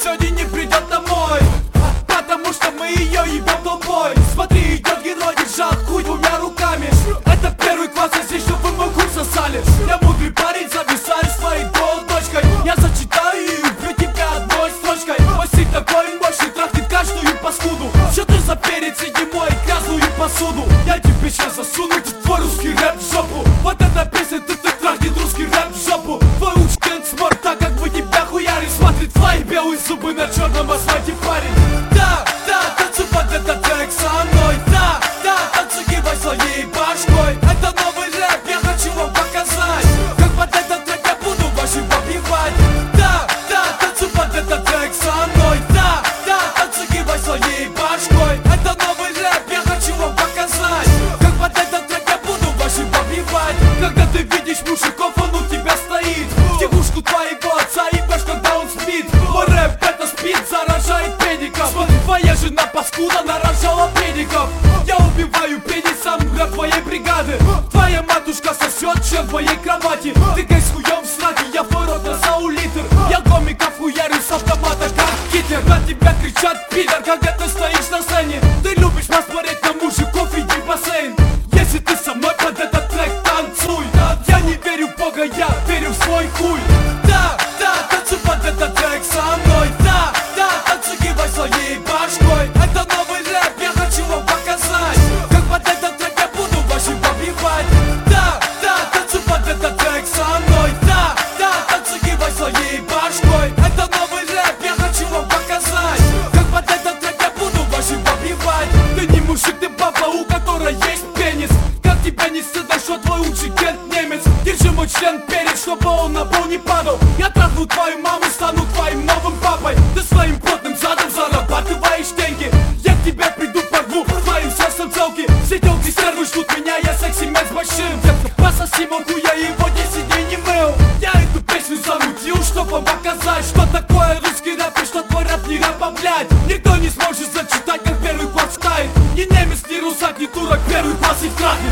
сегодня не придет домой, потому что мы ее ебем толпой. Смотри, идет герой, держал хуй двумя руками. Это первый класс, я здесь, чтобы вы мой хуй сосали. Я мудрый парень, зависаю своей дочкой. Я зачитаю и убью тебя одной строчкой. Мой стиль такой мощный, трахнет каждую паскуду. Что ты за перец, иди мой грязную посуду. Я тебе сейчас засуну твой русский рэп в жопу. Вот эта песня, ты трахнет русский рэп в жопу. Твой учитель смог так, как вы тебя хуяри. Смотрит твои белые зубы на черном асфальте, парень. Да, танцуй под этот трек со мной. Да, танцуй, кивай своей башкой. Это новый рэп, я хочу вам показать, как под этот трек я буду вашим побивать. Да, танцуй под этот трек со мной. Да, танцуй, кивай своей башкой. Это новый рэп, я хочу вам показать, как под этот трек я буду вашим побивать. Когда ты видишь мужиков, он у тебя стоит, тягушку твоего отца ебешь, когда он спит. Мой рэп это спит, заражает педиков. Смотри, твоя жена паскуда нарожала педиков. Я убиваю пенисом рэп твоей бригады. Твоя матушка сосет член твоей кровати. Ты гай с хуем в сраке, я твой рот на литр. Я гомиков хуярю с автомата как Гитлер. На тебя кричат пидор, когда ты стоишь на сцене. Ты любишь посмотреть на мужиков, иди в бассейн. Если ты со мной под этот трек танцуй. Я не верю в Бога, я верю в свой хуй. Да, танцуй под этот трек со мной. Да, танцуй, кивай своей башкой. Это новый рэп, я хочу вам показать, как под этот трек я буду вашим побивать. Да, танцуй под этот трек со мной. Да, танцуй, кивай своей башкой. Это новый рэп, я хочу вам показать, как под этот трек я буду вашим побивать. Ты не мужик, ты баба, у которой есть пенис. Как тебя не стыдно, что твой учитель немец. Держи мой член перед, чтобы он на пол не падал. Я трахну твою маму, стану твоим новым папой. Ты своим плотным задом зарабатываешь деньги. Я к тебе приду, порву твоим сердцем целки. Все телки стервы ждут меня, я секси-мен с большим. Пососи могу, я его 10 дней не мыл. Я эту песню замутил, чтобы вам показать, что такое русский рэп и что твой рэп не рэп, а блядь. Никто не сможет зачитать, как первый класс читает. Ни немец, ни русак, ни турок, первый класс их трахнет.